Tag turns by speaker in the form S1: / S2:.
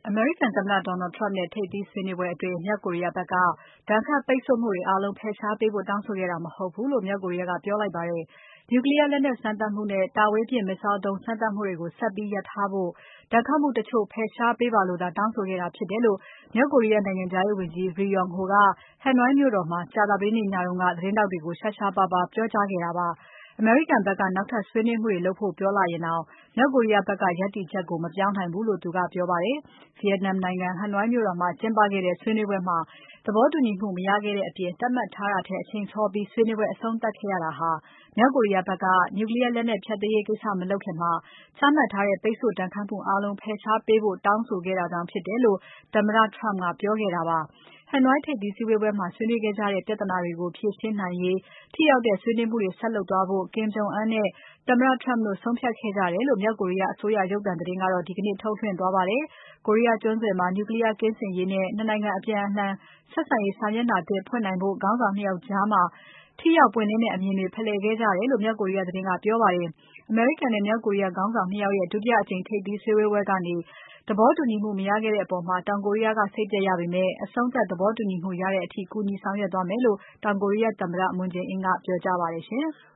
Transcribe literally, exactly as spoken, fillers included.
S1: အမေရိကန်သမ္မတ Donald Trump နဲ့ထိပ်သီးဆွေးနွေးပွဲအတွင်း မြောက်ကိုရီးယားဘက်က ဒဏ်ခတ်ပိတ်ဆို့မှုတွေအားလုံး ဖယ်ရှားပေးဖို့ တောင်းဆိုခဲ့တာ မဟုတ်ဘူးလို့ မြောက်ကိုရီးယားက ပြောလိုက်ပါတယ်။ Nuclear လက်နက်စမ်းသပ်မှုနဲ့ တာဝေးပစ် Missile ဒုံးစမ်းသပ်မှုတွေကို ဆက်ပြီးရပ်ထားဖို့ ဒဏ်ခတ်မှုတချို့ ဖယ်ရှားပေးပါလို့သာ တောင်းဆိုခဲ့တာဖြစ်တယ်လို့ မြောက်ကိုရီးယားနိုင်ငံခြားရေးဝန်ကြီး Ri Yong Ho က Hanoi မြို့တော်မှာ ကြာသပတေးနေ့ညက သတင်းထောက်တွေကို ရှားရှားပါးပါး ပြောကြားခဲ့တာပါ။ အမေရိကန်ဘက်က နောက်ထပ်ဆွေးနွေးမှုတွေလုပ်ဖို့ ပြောလာရင်တောင် မြောက်ကိုရီးယားဘက်က ရပ်တည်ချက်ကို မပြောင်းနိုင်ဘူးလို့ သူကပြောပါတယ်။ Vietnam နိုင်ငံ Hanoi မြို့တော်မှာ ကျင်းပခဲ့တဲ့ ဆွေးနွေးပွဲမှာ သဘောတူညီမှု မရခဲ့တဲ့အပြင် သတ်မှတ်ထားတာထက် အချိန်စောပြီး ဆွေးနွေးပွဲ အဆုံးသတ်ခဲ့ရတာဟာ မြောက်ကိုရီးယားဘက်က Nuclear လက်နက်ဖျက်သိမ်းရေးကိစ္စ မလုပ်ခင် ချမှတ်ထားတဲ့ ပိတ်ဆို့ဒဏ်ခတ်မှုအားလုံး ဖယ်ရှားပေးဖို့ တောင်းဆိုခဲ့တာကြောင့်ဖြစ်တယ်လို့ သမ္မတ Trump ကပြောခဲ့တာပါ။ Hanoi ထိပ်သီးစည်းဝေးပွဲမှာ ဆွေးနွေးခဲ့ကြတဲ့ ပြဿနာတွေကို ဖြေရှင်းနိုင်ရေး ထိရောက်တဲ့ ဆွေးနွေးမှုတွေ ဆက်လုပ်သွားဖို့ Kim Jong Un နဲ့ သမ္မတ Trump တို့ဆုံးဖြတ်ခဲ့ကြတယ်လို့ မြောက်ကိုရီးယားအစိုးရရုပ်သံသတင်းကတော့ ဒီကနေ့ ထုတ်လွှင့်သွားပါတယ်။ ကိုရီးယားကျွန်းဆွယ်မှာ Nuclear ကင်းစင်ရေးနဲ့ ၂ နိုင်ငံအပြန်အလှန် ဆက်ဆံရေးစာမျက်နှာသစ်ဖွင့်နိုင်ဖို့ ခေါင်းဆောင် ၂ ယောက်ကြား ထိရောက်ပွင့်လင်းတဲ့အမြင်တွေ ဖလှယ်ခဲ့ကြတယ်လို့ မြောက်ကိုရီးယားသတင်းက ပြောပါတယ်။ အမေရိကန်နဲ့ မြောက်ကိုရီးယားခေါင်းဆောင် ၂ ယောက်ရဲ့ ဒုတိယအကြိမ်ထိပ်သီးစည်းဝေးပွဲကနေ သဘောတူညီမှု မရခဲ့တဲ့အပေါ် တောင်ကိုရီးယားက စိတ်ပျက်ရပေမဲ့ အဆုံးသတ်သဘောတူညီမှုရတဲ့အထိ ကူညီဆောင်ရွက်သွားမယ်လို့ တောင်ကိုရီးယားသမ္မတ Moon Jae-in ကပြောကြားပါတယ်ရှင်။